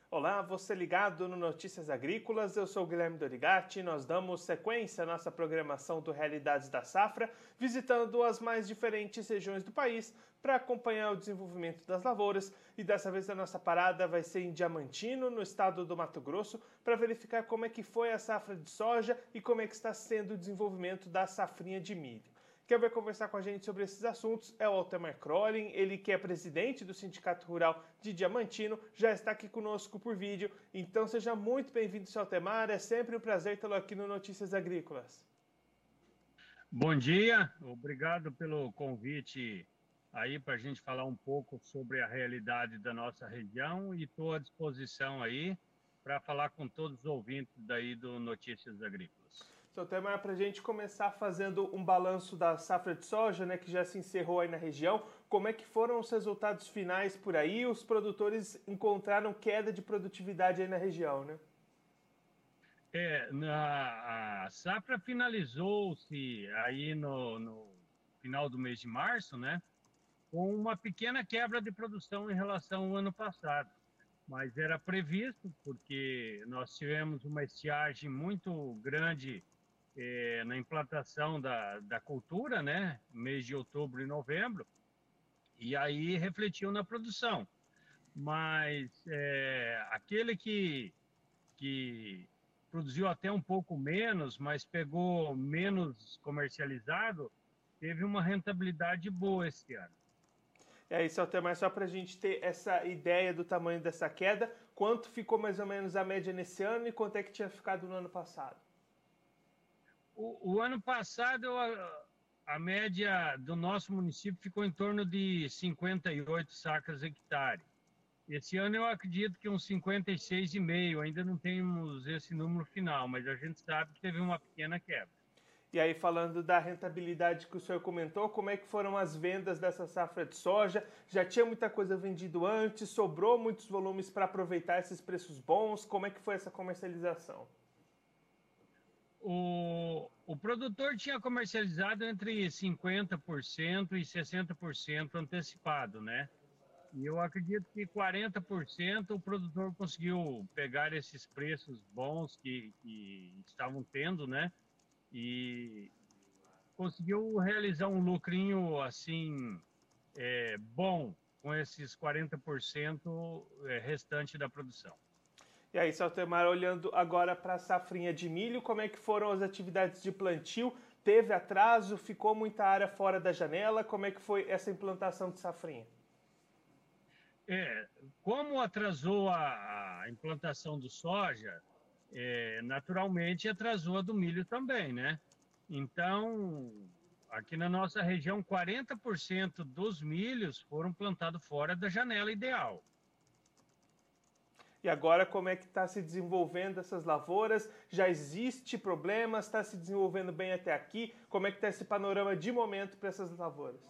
Olá, você ligado no Notícias Agrícolas, eu sou o Guilherme Dorigatti. Nós damos sequência à nossa programação do Realidades da Safra, visitando as mais diferentes regiões do país para acompanhar o desenvolvimento das lavouras. E dessa vez a nossa parada vai ser em Diamantino, no estado do Mato Grosso, para verificar como é que foi a safra de soja e como é que está sendo o desenvolvimento da safrinha de milho. Quem vai conversar com a gente sobre esses assuntos é o Altemar Crolin, ele que é presidente do Sindicato Rural de Diamantino, já está aqui conosco por vídeo. Então seja muito bem-vindo, seu Altemar, é sempre um prazer tê-lo aqui no Notícias Agrícolas. Bom dia, obrigado pelo convite aí para a gente falar um pouco sobre a realidade da nossa região e estou à disposição aí para falar com todos os ouvintes daí do Notícias Agrícolas. Seu Altemar, para a gente começar fazendo um balanço da safra de soja, né, que já se encerrou aí na região, como é que foram os resultados finais por aí? Os produtores encontraram queda de produtividade aí na região, né? A safra finalizou-se aí no final do mês de março, né, com uma pequena quebra de produção em relação ao ano passado. Mas era previsto, porque nós tivemos uma estiagem muito grande na implantação da cultura, né, mês de outubro e novembro, e aí refletiu na produção. Mas aquele que produziu até um pouco menos, mas pegou menos comercializado, teve uma rentabilidade boa esse ano. É isso, Altemar, só para a gente ter essa ideia do tamanho dessa queda, quanto ficou mais ou menos a média nesse ano e quanto é que tinha ficado no ano passado? O ano passado, a média do nosso município ficou em torno de 58 sacas hectare. Esse ano eu acredito que uns 56,5, ainda não temos esse número final, mas a gente sabe que teve uma pequena quebra. E aí, falando da rentabilidade que o senhor comentou, como é que foram as vendas dessa safra de soja? Já tinha muita coisa vendido antes? Sobrou muitos volumes para aproveitar esses preços bons? Como é que foi essa comercialização? O produtor tinha comercializado entre 50% e 60% antecipado, né? E eu acredito que 40% o produtor conseguiu pegar esses preços bons que estavam tendo, né? E conseguiu realizar um lucrinho assim bom com esses 40% restante da produção. E aí, Saltemar, olhando agora para a safrinha de milho, como é que foram as atividades de plantio? Teve atraso? Ficou muita área fora da janela? Como é que foi essa implantação de safrinha? É, como atrasou a implantação do soja, naturalmente atrasou a do milho também, né? Então, aqui na nossa região, 40% dos milhos foram plantados fora da janela ideal. E agora, como é que está se desenvolvendo essas lavouras? Já existe problemas? Está se desenvolvendo bem até aqui? Como é que está esse panorama de momento para essas lavouras?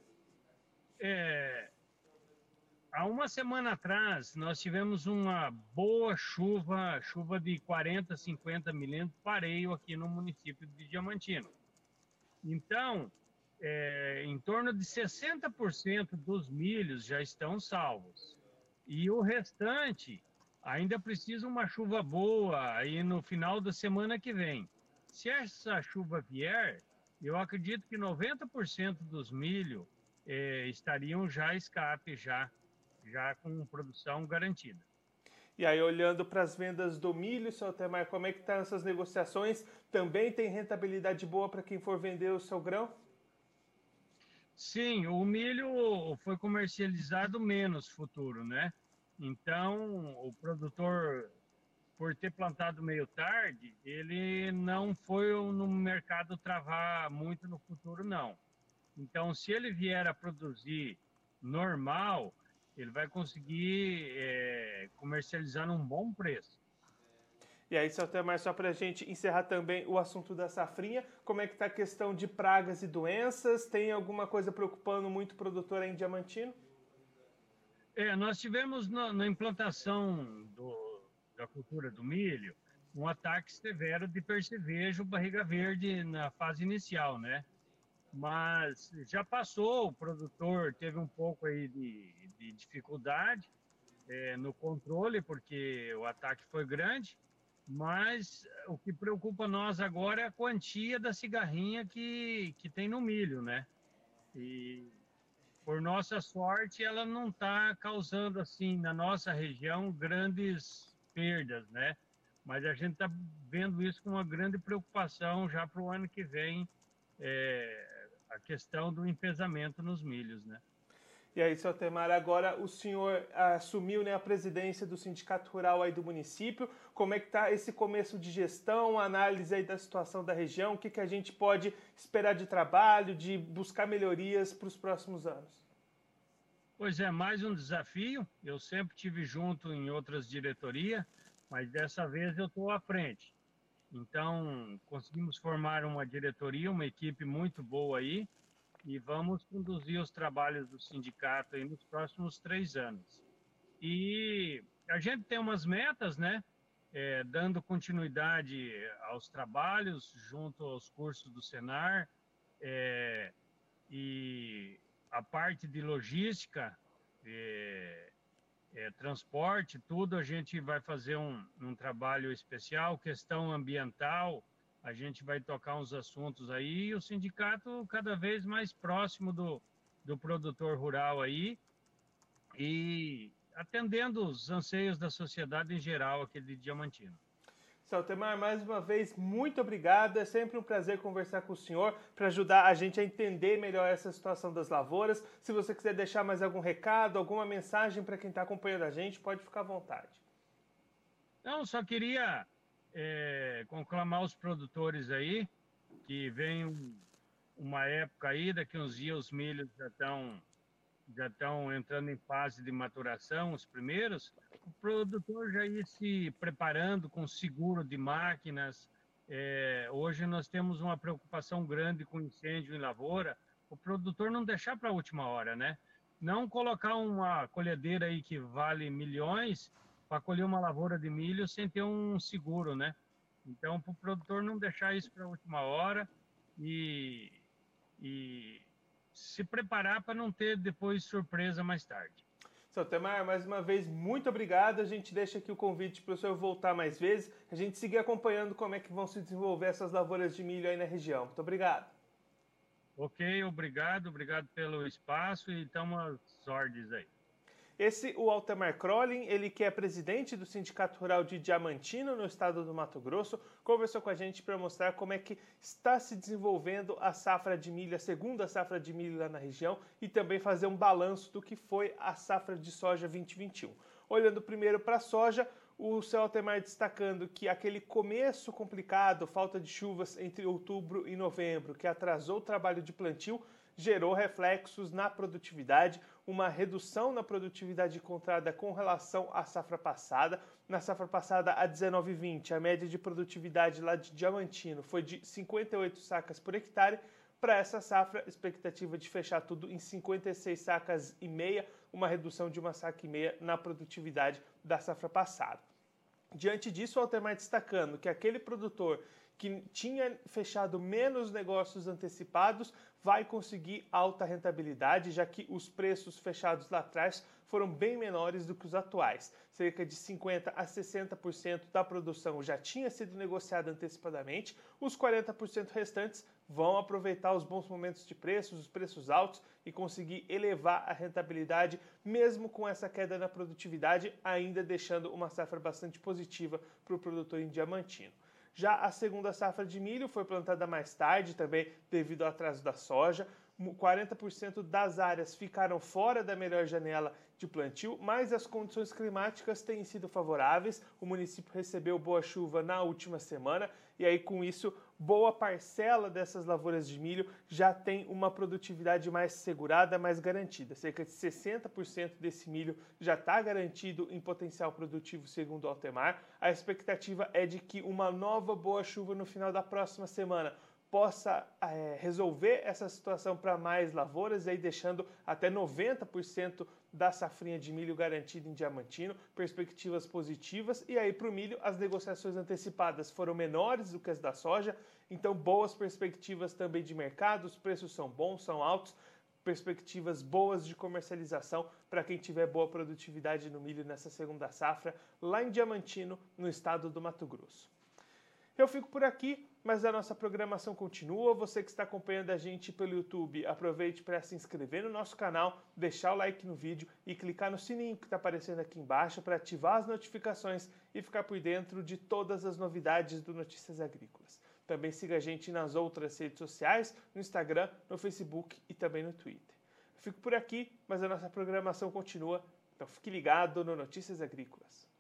É, há uma semana atrás, nós tivemos uma boa chuva de 40, 50 milímetros, pareio aqui no município de Diamantino. Então, em torno de 60% dos milhos já estão salvos. E o restante ainda precisa uma chuva boa aí no final da semana que vem. Se essa chuva vier, eu acredito que 90% dos milho estariam já a escape, já com produção garantida. E aí, olhando para as vendas do milho, seu Temar, como é que estão essas negociações? Também tem rentabilidade boa para quem for vender o seu grão? Sim, o milho foi comercializado menos futuro, né? Então, o produtor, por ter plantado meio tarde, ele não foi no mercado travar muito no futuro, não. Então, se ele vier a produzir normal, ele vai conseguir comercializar num bom preço. E aí, seu Temar, só para a gente encerrar também o assunto da safrinha, como é que está a questão de pragas e doenças? Tem alguma coisa preocupando muito o produtor aí em Diamantino? Nós tivemos na implantação da cultura do milho um ataque severo de percevejo, barriga verde na fase inicial, né? Mas já passou, o produtor teve um pouco aí de dificuldade, no controle, porque o ataque foi grande, mas o que preocupa nós agora é a quantia da cigarrinha que tem no milho, né? E, por nossa sorte, ela não está causando, assim, na nossa região, grandes perdas, né? Mas a gente está vendo isso com uma grande preocupação já para o ano que vem, a questão do enfesamento nos milhos, né? E aí, seu Temar, agora o senhor assumiu, né, a presidência do Sindicato Rural aí do município. Como é que está esse começo de gestão, análise aí da situação da região? O que a gente pode esperar de trabalho, de buscar melhorias para os próximos anos? Pois é, mais um desafio. Eu sempre tive junto em outras diretorias, mas dessa vez eu estou à frente. Então, conseguimos formar uma diretoria, uma equipe muito boa aí, e vamos conduzir os trabalhos do sindicato aí nos próximos 3 anos. E a gente tem umas metas, né? Dando continuidade aos trabalhos junto aos cursos do Senar, e a parte de logística, transporte, tudo, a gente vai fazer um trabalho especial, questão ambiental, a gente vai tocar uns assuntos aí, e o sindicato cada vez mais próximo do produtor rural aí, e atendendo os anseios da sociedade em geral aqui de Diamantino. Seu Temar, mais uma vez, muito obrigado. É sempre um prazer conversar com o senhor para ajudar a gente a entender melhor essa situação das lavouras. Se você quiser deixar mais algum recado, alguma mensagem para quem está acompanhando a gente, pode ficar à vontade. Então, só queria conclamar os produtores aí, que vem uma época aí, daqui uns dias os milhos já estão entrando em fase de maturação, os primeiros, o produtor já ir se preparando com seguro de máquinas. Hoje nós temos uma preocupação grande com incêndio em lavoura, o produtor não deixar para a última hora, né? Não colocar uma colhedeira aí que vale milhões para colher uma lavoura de milho sem ter um seguro, né? Então, para o produtor não deixar isso para a última hora e se preparar para não ter depois surpresa mais tarde. Seu Temar, mais uma vez, muito obrigado. A gente deixa aqui o convite para o senhor voltar mais vezes, a gente seguir acompanhando como é que vão se desenvolver essas lavouras de milho aí na região. Muito obrigado. Ok, obrigado pelo espaço e estamos às ordens aí. Esse, o Altemar Crolin, ele que é presidente do Sindicato Rural de Diamantino, no estado do Mato Grosso, conversou com a gente para mostrar como é que está se desenvolvendo a safra de milho, a segunda safra de milho lá na região, e também fazer um balanço do que foi a safra de soja 2021. Olhando primeiro para a soja, o seu Altemar destacando que aquele começo complicado, falta de chuvas entre outubro e novembro, que atrasou o trabalho de plantio, gerou reflexos na produtividade, uma redução na produtividade encontrada com relação à safra passada. Na safra passada, a 19/20, a média de produtividade lá de Diamantino foi de 58 sacas por hectare. Para essa safra, expectativa de fechar tudo em 56 sacas e meia, uma redução de 1 saca e meia na produtividade da safra passada. Diante disso, o Altemar destacando que aquele produtor que tinha fechado menos negócios antecipados vai conseguir alta rentabilidade, já que os preços fechados lá atrás foram bem menores do que os atuais. Cerca de 50% a 60% da produção já tinha sido negociada antecipadamente, os 40% restantes vão aproveitar os bons momentos de preços, os preços altos e conseguir elevar a rentabilidade, mesmo com essa queda na produtividade, ainda deixando uma safra bastante positiva para o produtor em Diamantino. Já a segunda safra de milho foi plantada mais tarde, também devido ao atraso da soja. 40% das áreas ficaram fora da melhor janela de plantio, mas as condições climáticas têm sido favoráveis. O município recebeu boa chuva na última semana e aí com isso boa parcela dessas lavouras de milho já tem uma produtividade mais segurada, mais garantida. Cerca de 60% desse milho já está garantido em potencial produtivo, segundo o Altemar. A expectativa é de que uma nova boa chuva no final da próxima semana possa resolver essa situação para mais lavouras, aí deixando até 90% da safrinha de milho garantida em Diamantino, perspectivas positivas. E aí para o milho as negociações antecipadas foram menores do que as da soja, então boas perspectivas também de mercado, os preços são bons, são altos. perspectivas boas de comercialização para quem tiver boa produtividade no milho nessa segunda safra, lá em Diamantino, no estado do Mato Grosso. Eu fico por aqui, mas a nossa programação continua. Você que está acompanhando a gente pelo YouTube, aproveite para se inscrever no nosso canal, deixar o like no vídeo e clicar no sininho que está aparecendo aqui embaixo para ativar as notificações e ficar por dentro de todas as novidades do Notícias Agrícolas. Também siga a gente nas outras redes sociais, no Instagram, no Facebook e também no Twitter. Eu fico por aqui, mas a nossa programação continua, então fique ligado no Notícias Agrícolas.